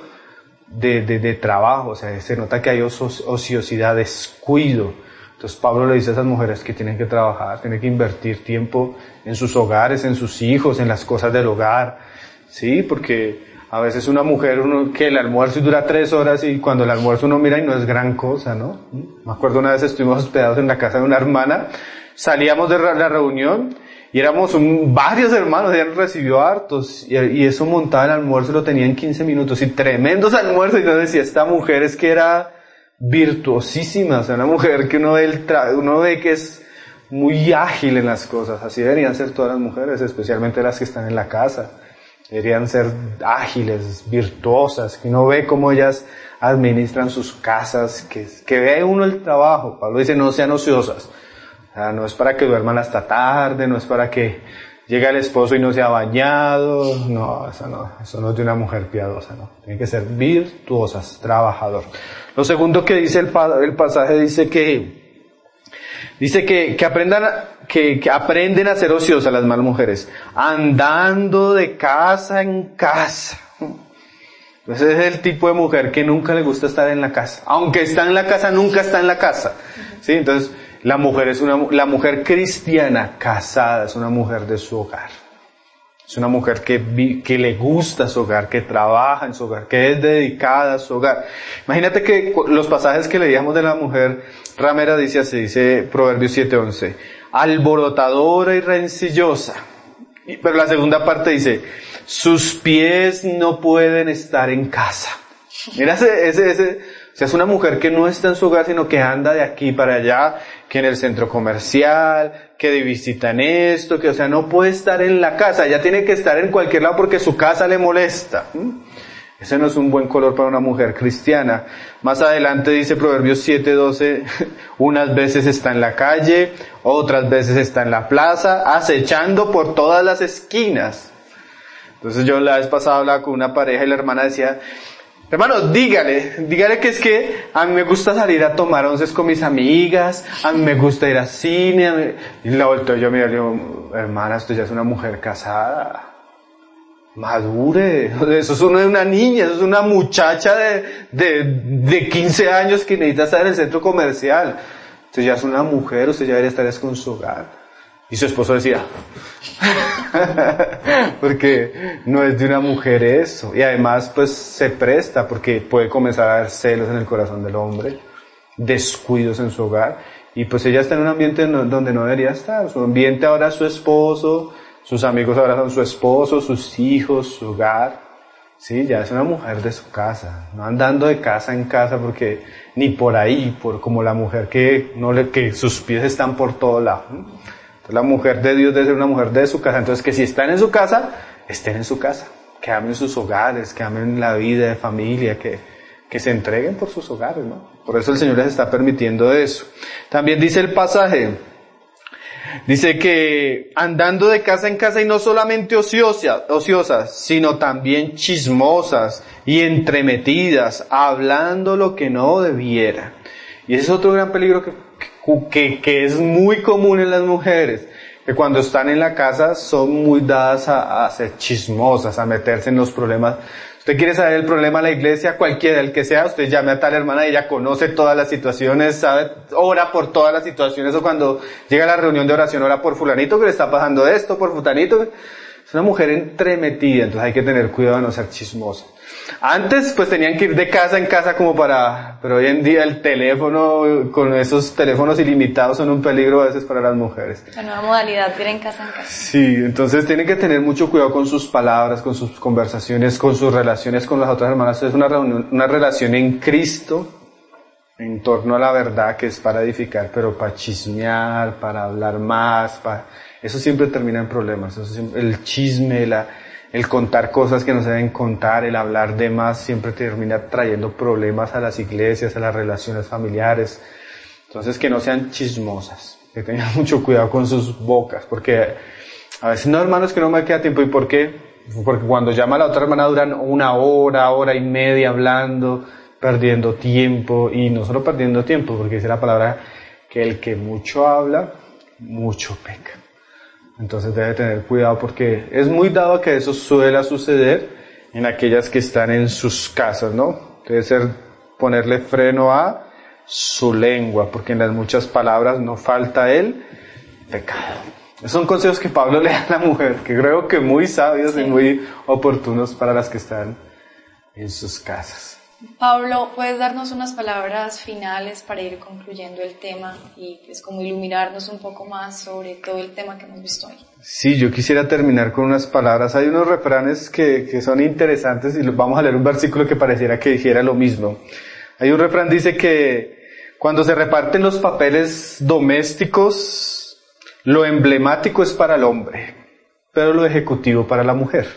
de, de, de trabajo, o sea, se nota que hay ociosidad, descuido. Entonces Pablo le dice a esas mujeres que tienen que trabajar, tienen que invertir tiempo en sus hogares, en sus hijos, en las cosas del hogar, sí, porque a veces una mujer, uno, que el almuerzo dura tres horas y cuando el almuerzo uno mira y no es gran cosa, ¿no? Me acuerdo una vez estuvimos hospedados en la casa de una hermana, salíamos de la reunión y éramos un, varios hermanos, ella nos recibió hartos y, y eso montaba el almuerzo lo tenía en quince minutos y tremendos almuerzos y yo decía, esta mujer es que era virtuosísima, o sea, una mujer que uno ve, el tra- uno ve que es muy ágil en las cosas, así deberían ser todas las mujeres, especialmente las que están en la casa. Deberían ser ágiles, virtuosas, que uno ve cómo ellas administran sus casas, que, que ve uno el trabajo. Pablo dice, no sean ociosas. O sea, no es para que duerman hasta tarde, no es para que llegue el esposo y no se ha bañado. No, eso no, eso no es de una mujer piadosa, no. Tienen que ser virtuosas, trabajador. Lo segundo que dice el, el pasaje dice que, dice que, que aprendan, que, que aprenden a ser ociosas las malas mujeres, andando de casa en casa. Ese es el tipo de mujer que nunca le gusta estar en la casa. Aunque está en la casa, nunca está en la casa. ¿Sí? Entonces, la mujer es una, la mujer cristiana casada es una mujer de su hogar. Es una mujer que, que le gusta su hogar, que trabaja en su hogar, que es dedicada a su hogar. Imagínate que los pasajes que leíamos de la mujer ramera dice así, dice Proverbios siete once, alborotadora y rencillosa. Pero la segunda parte dice, sus pies no pueden estar en casa. Mira ese, ese, ese, o sea, es una mujer que no está en su hogar, sino que anda de aquí para allá, que en el centro comercial, que de visita en esto, que o sea, no puede estar en la casa, ella tiene que estar en cualquier lado porque su casa le molesta. ¿Mm? Ese no es un buen color para una mujer cristiana. Más adelante dice Proverbios siete doce, unas veces está en la calle, otras veces está en la plaza, acechando por todas las esquinas. Entonces yo la vez pasada hablaba con una pareja y la hermana decía, hermano, dígale, dígale que es que a mí me gusta salir a tomar onces con mis amigas, a mí me gusta ir al cine, a mí... y la volteo yo, mira, yo, hermana, usted ya es una mujer casada. Madure, eso es una, una niña, eso es una muchacha de, de, de quince años que necesita estar en el centro comercial. Usted ya es una mujer, usted ya debería estar con su hogar. Y su esposo decía, porque no es de una mujer eso. Y además pues se presta porque puede comenzar a haber celos en el corazón del hombre, descuidos en su hogar. Y pues ella está en un ambiente donde no debería estar. Su ambiente ahora es su esposo, sus amigos ahora son su esposo, sus hijos, su hogar. Sí, ya es una mujer de su casa, no andando de casa en casa porque ni por ahí, por como la mujer que no le, que sus pies están por todo lado. Entonces la mujer de Dios debe ser una mujer de su casa. Entonces que si están en su casa, estén en su casa, que amen sus hogares, que amen la vida de familia, que, que se entreguen por sus hogares, ¿no? Por eso el Señor les está permitiendo eso. También dice el pasaje, dice que andando de casa en casa y no solamente ociosas, ociosas, sino también chismosas y entremetidas, hablando lo que no debiera. Y ese es otro gran peligro que, que, que es muy común en las mujeres, que cuando están en la casa son muy dadas a, a ser chismosas, a meterse en los problemas. Usted quiere saber el problema de la iglesia, cualquiera, el que sea, usted llame a tal hermana y ella conoce todas las situaciones, sabe, ora por todas las situaciones, o cuando llega a la reunión de oración, ora por fulanito que le está pasando esto, por fulanito. Es una mujer entremetida, entonces hay que tener cuidado de no ser chismosa. Antes pues tenían que ir de casa en casa como para, pero hoy en día el teléfono, con esos teléfonos ilimitados son un peligro a veces para las mujeres. La nueva modalidad, ir en casa en casa. Sí, entonces tienen que tener mucho cuidado con sus palabras, con sus conversaciones, con sus relaciones con las otras hermanas. Es una, reunión, una relación en Cristo, en torno a la verdad, que es para edificar, pero para chismear, para hablar más, para... eso siempre termina en problemas. Eso siempre, el chisme, la... el contar cosas que no se deben contar, el hablar de más, siempre termina trayendo problemas a las iglesias, a las relaciones familiares. Entonces que no sean chismosas, que tengan mucho cuidado con sus bocas, porque a veces no, hermanos, que no me queda tiempo. ¿Y por qué? Porque cuando llama a la otra hermana duran una hora, hora y media hablando, perdiendo tiempo, y no solo perdiendo tiempo, porque dice la palabra que el que mucho habla, mucho peca. Entonces debe tener cuidado porque es muy dado que eso suele suceder en aquellas que están en sus casas, ¿no? Debe ser ponerle freno a su lengua, porque en las muchas palabras no falta el pecado. Esos son consejos que Pablo le da a la mujer, que creo que muy sabios sí. y muy oportunos para las que están en sus casas. Pablo, ¿puedes darnos unas palabras finales para ir concluyendo el tema y pues como iluminarnos un poco más sobre todo el tema que hemos visto hoy? Sí, yo quisiera terminar con unas palabras. Hay unos refranes que, que son interesantes y vamos a leer un versículo que pareciera que dijera lo mismo. Hay un refrán, dice que cuando se reparten los papeles domésticos, lo emblemático es para el hombre, pero lo ejecutivo para la mujer.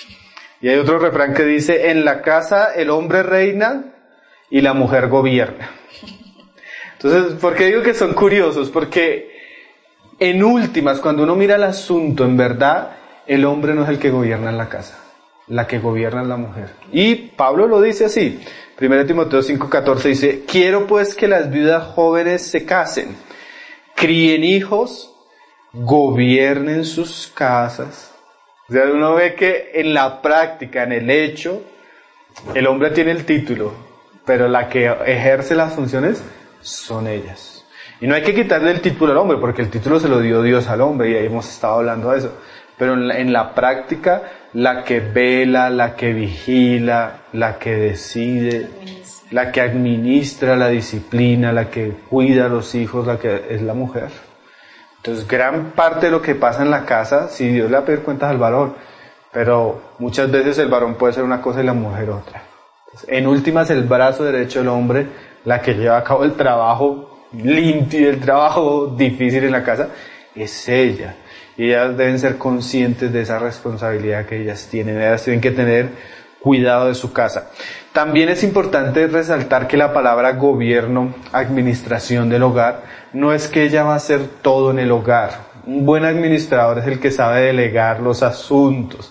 Y hay otro refrán que dice, en la casa el hombre reina y la mujer gobierna. Entonces, ¿por qué digo que son curiosos? Porque en últimas, cuando uno mira el asunto, en verdad, el hombre no es el que gobierna en la casa, la que gobierna es la mujer. Y Pablo lo dice así, primero Timoteo cinco catorce dice, quiero pues que las viudas jóvenes se casen, críen hijos, gobiernen sus casas. O sea, uno ve que en la práctica, en el hecho, el hombre tiene el título, pero la que ejerce las funciones son ellas. Y no hay que quitarle el título al hombre, porque el título se lo dio Dios al hombre, y ahí hemos estado hablando de eso. Pero en la, en la práctica, la que vela, la que vigila, la que decide, la que administra la disciplina, la que cuida a los hijos, la que es la mujer. Entonces, gran parte de lo que pasa en la casa, si Dios le va a pedir cuentas al varón, pero muchas veces el varón puede ser una cosa y la mujer otra. Entonces, en últimas, el brazo derecho del hombre, la que lleva a cabo el trabajo limpio, el trabajo difícil en la casa, es ella. Y ellas deben ser conscientes de esa responsabilidad que ellas tienen. Ellas tienen que tener cuidado de su casa. También es importante resaltar que la palabra gobierno, administración del hogar, no es que ella va a hacer todo en el hogar. Un buen administrador es el que sabe delegar los asuntos.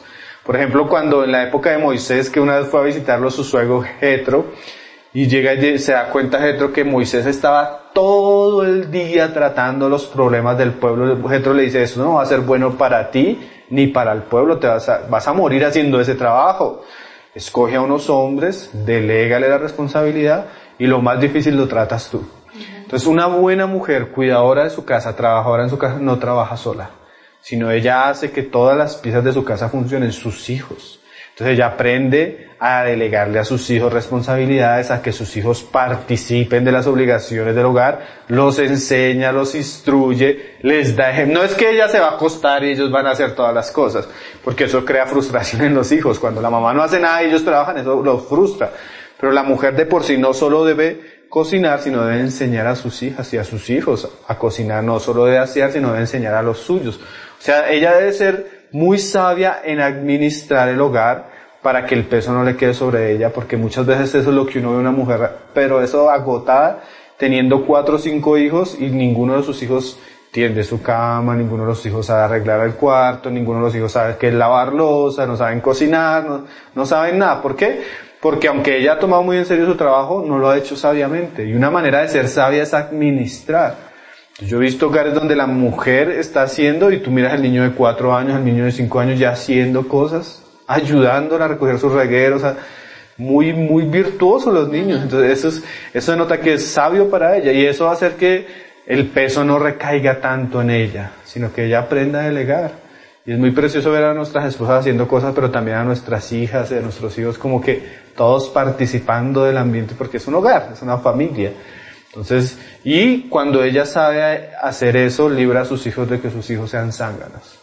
Por ejemplo, cuando en la época de Moisés, que una vez fue a visitarlo su suegro Jetro, y llega y se da cuenta Jetro que Moisés estaba todo el día tratando los problemas del pueblo. Jetro le dice, eso no va a ser bueno para ti ni para el pueblo, te vas a, vas a morir haciendo ese trabajo. Escoge a unos hombres, delégale la responsabilidad y lo más difícil lo tratas tú. Entonces una buena mujer, cuidadora de su casa, trabajadora en su casa, no trabaja sola, sino ella hace que todas las piezas de su casa funcionen, sus hijos. Entonces ella aprende a delegarle a sus hijos responsabilidades, a que sus hijos participen de las obligaciones del hogar, los enseña, los instruye, les da ejemplo. No es que ella se va a acostar y ellos van a hacer todas las cosas, porque eso crea frustración en los hijos. Cuando la mamá no hace nada y ellos trabajan, eso los frustra. Pero la mujer de por sí no solo debe cocinar, sino debe enseñar a sus hijas y a sus hijos a cocinar, no solo debe asear, sino debe enseñar a los suyos. O sea, ella debe ser muy sabia en administrar el hogar para que el peso no le quede sobre ella, porque muchas veces eso es lo que uno ve en una mujer, pero eso agotada, teniendo cuatro o cinco hijos y ninguno de sus hijos tiende su cama, ninguno de los hijos sabe arreglar el cuarto, ninguno de los hijos sabe qué es lavar loza, no saben cocinar, no, no saben nada. ¿Por qué? Porque aunque ella ha tomado muy en serio su trabajo, no lo ha hecho sabiamente. Y una manera de ser sabia es administrar. Yo he visto hogares donde la mujer está haciendo, y tú miras al niño de cuatro años, al niño de cinco años ya haciendo cosas, ayudándola a recoger sus regueros, o sea, muy, muy virtuosos los niños. Entonces eso es, eso denota que es sabio para ella, y eso va a hacer que el peso no recaiga tanto en ella, sino que ella aprenda a delegar. Y es muy precioso ver a nuestras esposas haciendo cosas, pero también a nuestras hijas y a nuestros hijos, como que todos participando del ambiente, porque es un hogar, es una familia. Entonces, y cuando ella sabe hacer eso, libra a sus hijos de que sus hijos sean zánganos.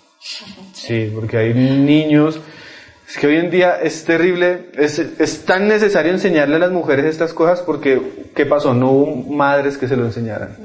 Sí, porque hay niños, es que hoy en día es terrible, es, es tan necesario enseñarle a las mujeres estas cosas porque, ¿qué pasó? No hubo madres que se lo enseñaran.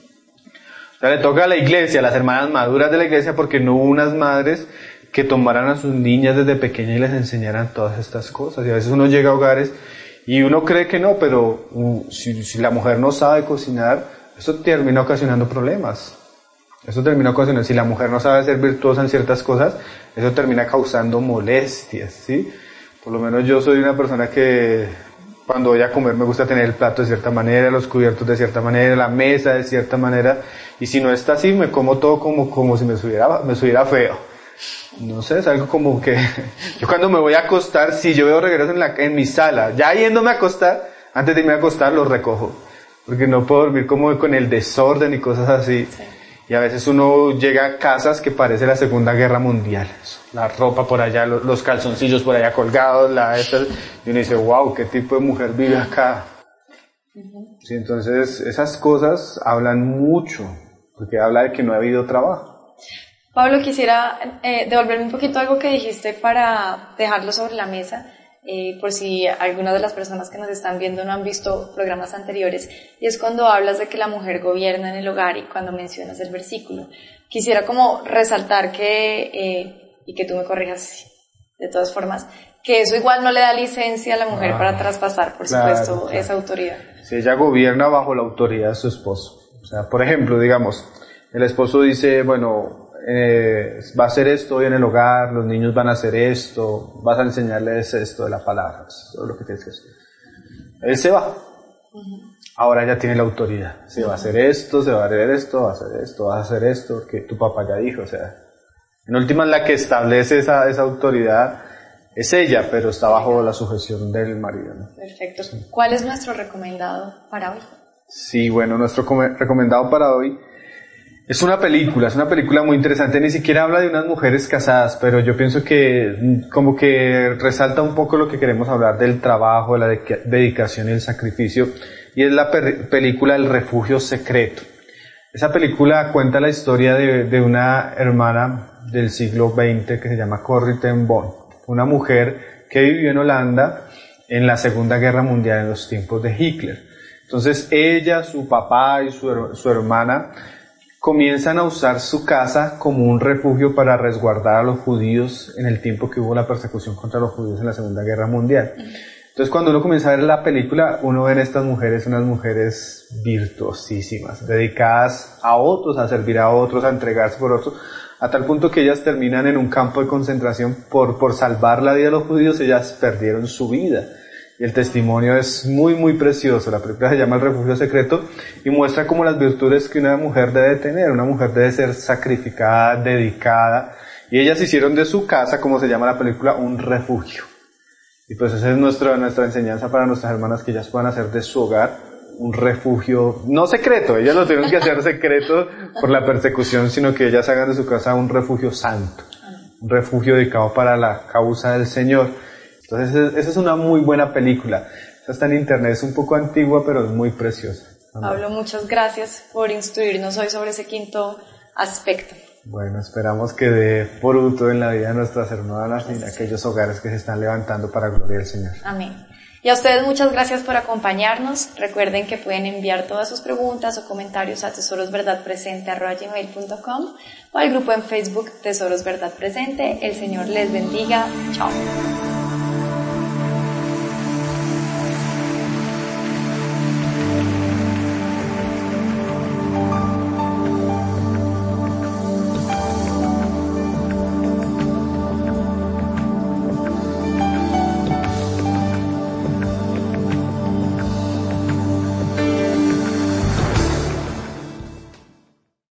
O sea, le toca a la iglesia, a las hermanas maduras de la iglesia, porque no hubo unas madres que tomaran a sus niñas desde pequeñas y les enseñaran todas estas cosas. Y a veces uno llega a hogares y uno cree que no, pero um, si, si la mujer no sabe cocinar, eso termina ocasionando problemas. Eso termina ocasionando, si la mujer no sabe ser virtuosa en ciertas cosas, eso termina causando molestias, ¿sí? Por lo menos yo soy una persona que cuando voy a comer me gusta tener el plato de cierta manera, los cubiertos de cierta manera, la mesa de cierta manera, y si no está así, me como todo como, como si me subiera, me subiera feo. No sé, es algo como que yo cuando me voy a acostar, si yo veo regueros en la, en mi sala, ya yéndome a acostar, antes de irme a acostar los recojo, porque no puedo dormir como con el desorden y cosas así. Sí. Y a veces uno llega a casas que parece la Segunda Guerra Mundial, la ropa por allá, los, los calzoncillos por allá colgados, la esta, y uno dice, wow, ¿qué tipo de mujer vive acá? Uh-huh. Sí, entonces esas cosas hablan mucho, porque habla de que no ha habido trabajo. Pablo, quisiera eh, devolverme un poquito algo que dijiste para dejarlo sobre la mesa, eh, por si algunas de las personas que nos están viendo no han visto programas anteriores, y es cuando hablas de que la mujer gobierna en el hogar y cuando mencionas el versículo. Quisiera como resaltar que, eh, y que tú me corrijas de todas formas, que eso igual no le da licencia a la mujer ah, para traspasar, por claro, supuesto, claro. esa autoridad. Si ella gobierna bajo la autoridad de su esposo. O sea, por ejemplo, digamos, el esposo dice, bueno, Eh, va a hacer esto hoy en el hogar, los niños van a hacer esto, vas a enseñarles esto de la palabra, todo lo que tienes que hacer. Él se va. Uh-huh. Ahora ya tiene la autoridad. Se va a hacer esto, se va a hacer esto, va a hacer esto, va a hacer esto, que tu papá ya dijo. O sea, en última la que establece esa, esa autoridad es ella, pero está bajo la sujeción del marido, ¿no? Perfecto. Sí. ¿Cuál es nuestro recomendado para hoy? Sí, bueno, nuestro come- recomendado para hoy es una película, es una película muy interesante, ni siquiera habla de unas mujeres casadas, pero yo pienso que como que resalta un poco lo que queremos hablar del trabajo, de la de- dedicación y el sacrificio, y es la per- película El Refugio Secreto. Esa película cuenta la historia de, de una hermana del siglo veinte que se llama Corrie ten Boom, una mujer que vivió en Holanda en la Segunda Guerra Mundial en los tiempos de Hitler. Entonces ella, su papá y su, su hermana comienzan a usar su casa como un refugio para resguardar a los judíos en el tiempo que hubo la persecución contra los judíos en la Segunda Guerra Mundial. Entonces cuando uno comienza a ver la película, uno ve en estas mujeres unas mujeres virtuosísimas, dedicadas a otros, a servir a otros, a entregarse por otros, a tal punto que ellas terminan en un campo de concentración por, por salvar la vida de los judíos, ellas perdieron su vida. Y el testimonio es muy, muy precioso. La película se llama El refugio secreto y muestra como las virtudes que una mujer debe tener. Una mujer debe ser sacrificada, dedicada. Y ellas hicieron de su casa, como se llama la película, un refugio. Y pues esa es nuestra, nuestra enseñanza para nuestras hermanas, que ellas puedan hacer de su hogar un refugio, no secreto, ellas lo tienen que hacer secreto por la persecución, sino que ellas hagan de su casa un refugio santo, un refugio dedicado para la causa del Señor. Entonces esa es una muy buena película. Esta está en internet, es un poco antigua, pero es muy preciosa. Amén. Pablo, muchas gracias por instruirnos hoy sobre ese quinto aspecto. Bueno, esperamos que dé fruto en la vida de nuestras hermanas y en aquellos hogares que se están levantando para gloria del Señor. Amén. Y a ustedes muchas gracias por acompañarnos. Recuerden que pueden enviar todas sus preguntas o comentarios a tesorosverdadpresente arroba gmail punto com o al grupo en Facebook Tesoros Verdad Presente. El Señor les bendiga. Chao.